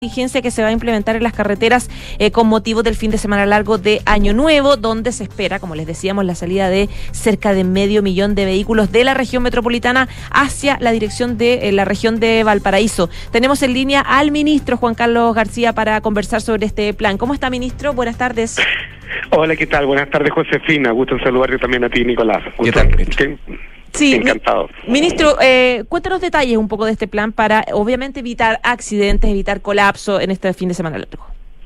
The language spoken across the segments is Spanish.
Contingencia que se va a implementar en las carreteras con motivo del fin de semana largo de Año Nuevo, donde se espera, como les decíamos, la salida de cerca de 500.000 de vehículos de la región metropolitana hacia la dirección de la región de Valparaíso. Tenemos en línea al ministro Juan Carlos García para conversar sobre este plan. ¿Cómo está, ministro? Buenas tardes. Hola, ¿qué tal? Buenas tardes, Josefina. Gusto en saludarte también a ti, Nicolás. ¿Qué tal, ministro? Sí, encantado. Ministro, cuéntanos detalles un poco de este plan para, obviamente, evitar accidentes, evitar colapso en este fin de semana largo.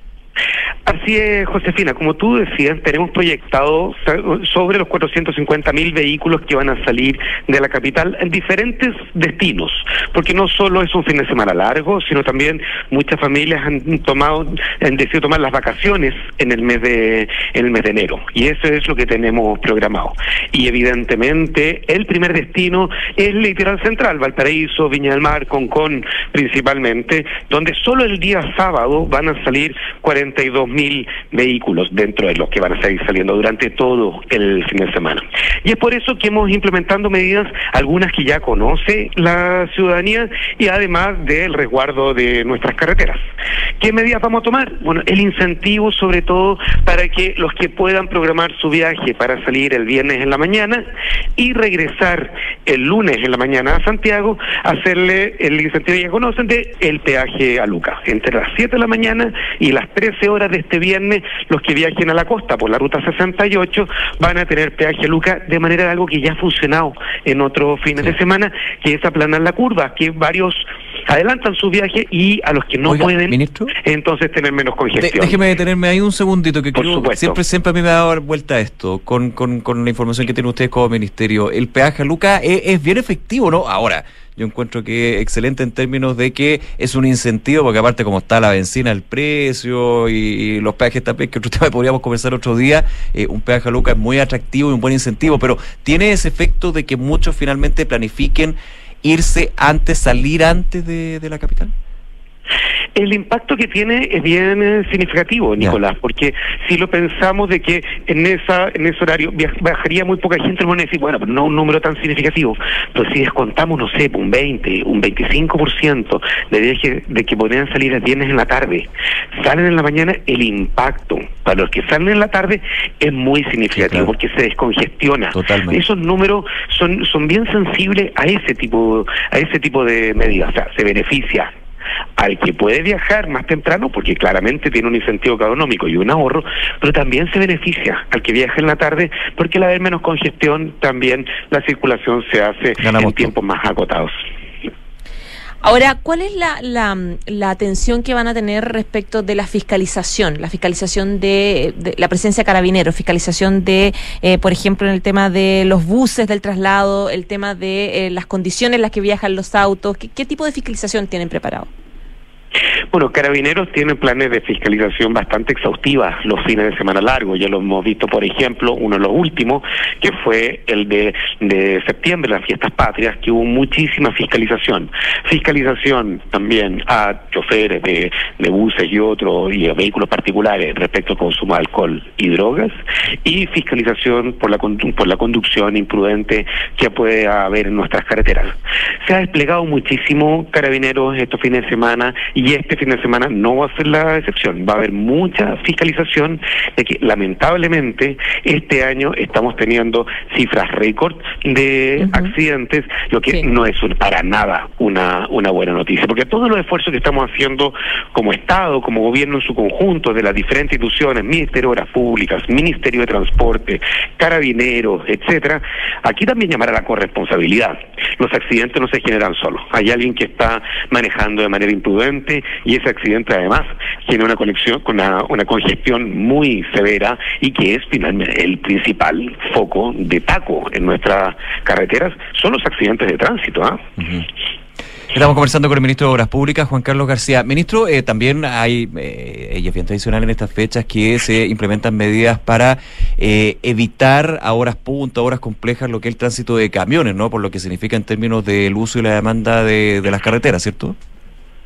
Así es, Josefina, como tú decías, tenemos proyectado sobre los 450.000 vehículos que van a salir de la capital en diferentes destinos, porque no solo es un fin de semana largo, sino también muchas familias han decidido tomar las vacaciones en el mes de enero, y eso es lo que tenemos programado. Y evidentemente el primer destino es el litoral central, Valparaíso, Viña del Mar, Concón principalmente, donde solo el día sábado van a salir 42.000 vehículos dentro de los que van a seguir saliendo durante todo el fin de semana. Y es por eso que hemos implementando medidas, algunas que ya conoce la ciudadanía, y además del resguardo de nuestras carreteras. ¿Qué medidas vamos a tomar? Bueno, el incentivo sobre todo para que los que puedan programar su viaje para salir el viernes en la mañana y regresar el lunes en la mañana a Santiago, hacerle el incentivo, ya conocen, de el peaje a Luca. Entre las 7 de la mañana y las 13 horas de este viernes, los que viajen a la costa por la ruta 68 van a tener peaje a Luca, de manera de algo que ya ha funcionado en otros fines de semana, que es aplanar la curva, que varios adelantan su viaje y a los que no pueden, ministro, entonces tener menos congestión. Déjeme detenerme ahí un segundito, que creo, siempre a mí me ha dado vuelta esto, con la información que tienen ustedes como ministerio. El peaje a Luca es bien efectivo, ¿no? Ahora, yo encuentro que excelente en términos de que es un incentivo, porque aparte como está la benzina, el precio y los peajes también, que otro tema podríamos conversar otro día, un peaje a Luca es muy atractivo y un buen incentivo, pero tiene ese efecto de que muchos finalmente planifiquen irse antes, salir antes de la capital. El impacto que tiene es bien significativo, Nicolás, porque si lo pensamos de que en ese horario bajaría muy poca gente, van a decir, bueno, pero no un número tan significativo, pero si descontamos, no sé, un 20, un 25% de que podrían salir el viernes en la tarde, salen en la mañana, el impacto para los que salen en la tarde es muy significativo, sí, claro, porque se descongestiona. Totalmente. Esos números son bien sensibles a ese tipo de medidas, o sea, se beneficia al que puede viajar más temprano, porque claramente tiene un incentivo económico y un ahorro, pero también se beneficia al que viaja en la tarde, porque al haber menos congestión, también la circulación se hace en tiempos más acotados. Ahora, ¿cuál es la atención que van a tener respecto de la fiscalización? La fiscalización de la presencia de carabineros, fiscalización de, por ejemplo, en el tema de los buses del traslado, el tema de las condiciones en las que viajan los autos. ¿Qué tipo de fiscalización tienen preparado? Bueno, Carabineros tiene planes de fiscalización bastante exhaustivas los fines de semana largos. Ya lo hemos visto, por ejemplo, uno de los últimos, que fue el de septiembre, las fiestas patrias, que hubo muchísima fiscalización. Fiscalización también a choferes de buses y a vehículos particulares respecto al consumo de alcohol y drogas, y fiscalización por la conducción imprudente que puede haber en nuestras carreteras. Se ha desplegado muchísimo Carabineros estos fines de semana, y este fin de semana no va a ser la excepción. Va a haber mucha fiscalización, de que lamentablemente este año estamos teniendo cifras récord de accidentes, lo que no es para nada una buena noticia, porque todos los esfuerzos que estamos haciendo como Estado, como gobierno en su conjunto, de las diferentes instituciones, Ministerio de Obras Públicas, Ministerio de Transporte, Carabineros, etcétera, aquí también llamar a la corresponsabilidad. Los accidentes no se generan solos. Hay alguien que está manejando de manera imprudente, y ese accidente además tiene una congestión muy severa, y que es finalmente el principal foco de taco en nuestras carreteras, son los accidentes de tránsito. Estamos conversando con el ministro de Obras Públicas, Juan Carlos García. Ministro, también hay, y es bien tradicional en estas fechas, que se implementan medidas para evitar a horas punta, horas complejas, lo que es el tránsito de camiones, ¿no? Por lo que significa en términos del uso y la demanda de las carreteras, ¿cierto?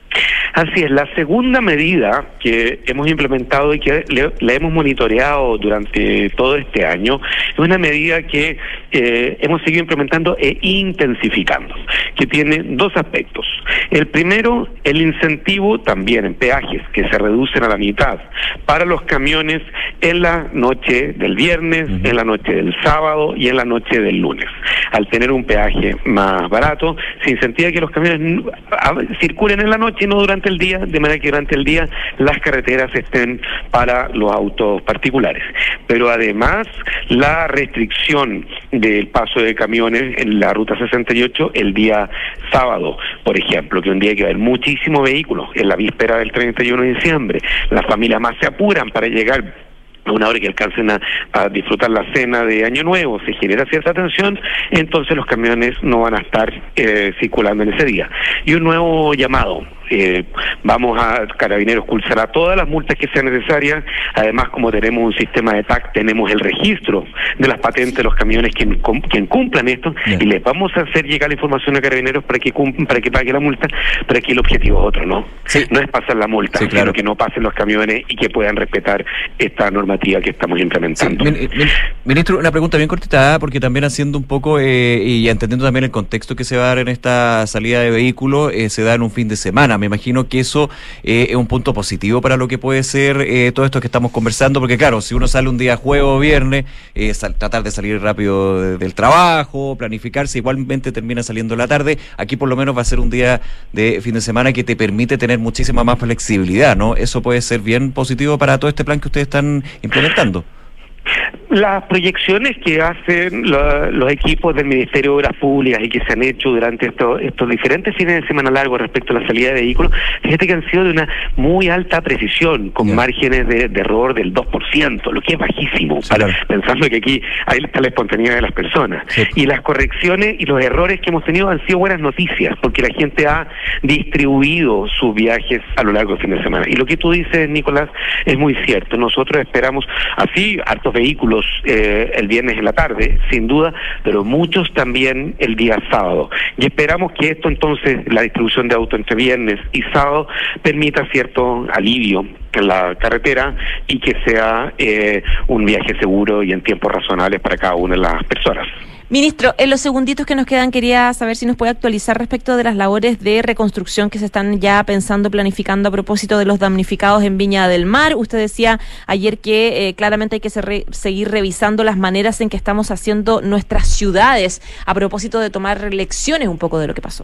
Así es, la segunda medida que hemos implementado y que la hemos monitoreado durante todo este año es una medida que hemos seguido implementando e intensificando, que tiene dos aspectos. El primero, el incentivo también en peajes, que se reducen a la mitad para los camiones en la noche del viernes, en la noche del sábado y en la noche del lunes. Al tener un peaje más barato, se incentiva que los camiones circulen en la noche y no durante el día, de manera que durante el día las carreteras estén para los autos particulares. Pero además, la restricción del paso de camiones en la ruta 68 el día sábado, por ejemplo, que un día que va a haber muchísimos vehículos en la víspera del 31 de diciembre, las familias más se apuran para llegar a una hora que alcancen a disfrutar la cena de Año Nuevo, se genera cierta tensión, entonces los camiones no van a estar circulando en ese día. Y un nuevo llamado, vamos a Carabineros expulsará todas las multas que sean necesarias, además como tenemos un sistema de TAC, tenemos el registro de las patentes de los camiones que cumplan esto, y les vamos a hacer llegar la información a Carabineros para que pague la multa, pero aquí el objetivo es otro, ¿no? Sí. No es pasar la multa, sí, claro, sino que no pasen los camiones y que puedan respetar esta normativa que estamos implementando. Sí, ministro, una pregunta bien cortita, porque también haciendo un poco y entendiendo también el contexto que se va a dar en esta salida de vehículos, se da en un fin de semana. Me imagino que eso es un punto positivo para lo que puede ser todo esto que estamos conversando, porque claro, si uno sale un día jueves o viernes, tratar de salir rápido del trabajo, planificarse, igualmente termina saliendo la tarde. Aquí por lo menos va a ser un día de fin de semana que te permite tener muchísima más flexibilidad, ¿no? Eso puede ser bien positivo para todo este plan que ustedes están implementando. Las proyecciones que hacen los equipos del Ministerio de Obras Públicas y que se han hecho durante estos diferentes fines de semana largos respecto a la salida de vehículos, fíjate que han sido de una muy alta precisión, con márgenes de error del 2%, lo que es bajísimo, sí, pensando que aquí ahí está la espontaneidad de las personas. Sí. Y las correcciones y los errores que hemos tenido han sido buenas noticias, porque la gente ha distribuido sus viajes a lo largo del fin de semana. Y lo que tú dices, Nicolás, es muy cierto. Nosotros esperamos así hartos vehículos el viernes en la tarde, sin duda, pero muchos también el día sábado. Y esperamos que esto entonces, la distribución de autos entre viernes y sábado, permita cierto alivio en la carretera y que sea un viaje seguro y en tiempos razonables para cada una de las personas. Ministro, en los segunditos que nos quedan quería saber si nos puede actualizar respecto de las labores de reconstrucción que se están ya pensando, planificando a propósito de los damnificados en Viña del Mar. Usted decía ayer que claramente hay que seguir revisando las maneras en que estamos haciendo nuestras ciudades a propósito de tomar lecciones un poco de lo que pasó.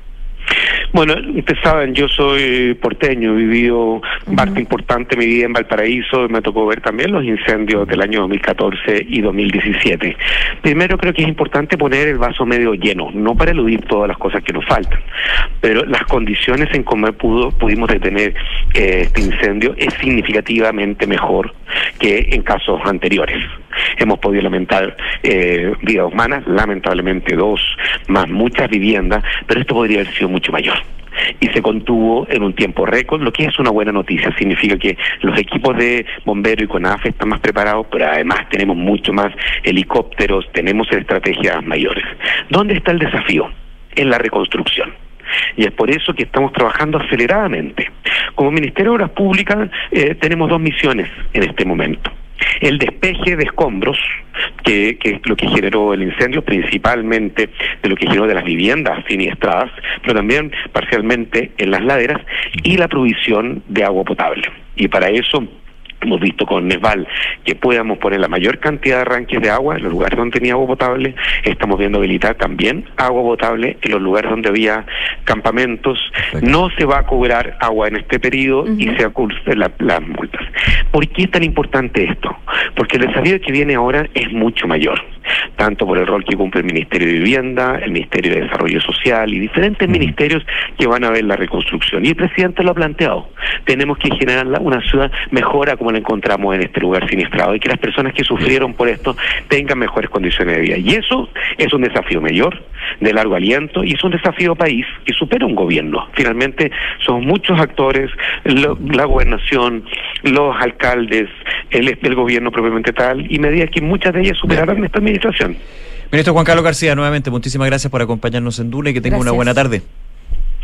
Bueno, ustedes saben, yo soy porteño, he vivido parte importante de mi vida en Valparaíso, y me tocó ver también los incendios del año 2014 y 2017. Primero creo que es importante poner el vaso medio lleno, no para eludir todas las cosas que nos faltan, pero las condiciones en cómo pudimos detener este incendio es significativamente mejor que en casos anteriores. Hemos podido lamentar vidas humanas, lamentablemente 2, más muchas viviendas, pero esto podría haber sido mucho mayor. Y se contuvo en un tiempo récord, lo que es una buena noticia. Significa que los equipos de bomberos y CONAFE están más preparados, pero además tenemos mucho más helicópteros, tenemos estrategias mayores. ¿Dónde está el desafío? En la reconstrucción. Y es por eso que estamos trabajando aceleradamente. Como Ministerio de Obras Públicas tenemos 2 misiones en este momento. El despeje de escombros, que es lo que generó el incendio, principalmente de lo que generó de las viviendas siniestradas, pero también parcialmente en las laderas, y la provisión de agua potable. Y para eso hemos visto con Nesval que podamos poner la mayor cantidad de arranques de agua en los lugares donde tenía agua potable. Estamos viendo habilitar también agua potable en los lugares donde había campamentos. Perfecto. No se va a cobrar agua en este periodo y se acusan las multas. ¿Por qué es tan importante esto? Porque el desafío que viene ahora es mucho mayor, tanto por el rol que cumple el Ministerio de Vivienda, el Ministerio de Desarrollo Social y diferentes ministerios que van a ver la reconstrucción. Y el presidente lo ha planteado. Tenemos que generar una ciudad mejor a como la encontramos en este lugar siniestrado, y que las personas que sufrieron por esto tengan mejores condiciones de vida. Y eso es un desafío mayor, de largo aliento, y es un desafío país que supera un gobierno. Finalmente son muchos actores, la gobernación, los alcaldes, el gobierno propiamente tal, y medidas que muchas de ellas superarán esta administración. Ministro Juan Carlos García, nuevamente muchísimas gracias por acompañarnos en Duna y que tenga una buena tarde.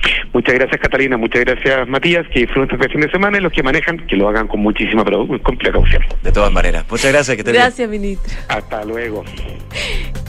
Muchas gracias, Catalina. Muchas gracias, Matías. Que disfruten este fin de semana y los que manejan, que lo hagan con muchísima con precaución. De todas maneras. Muchas gracias. Gracias, ministro. Hasta luego.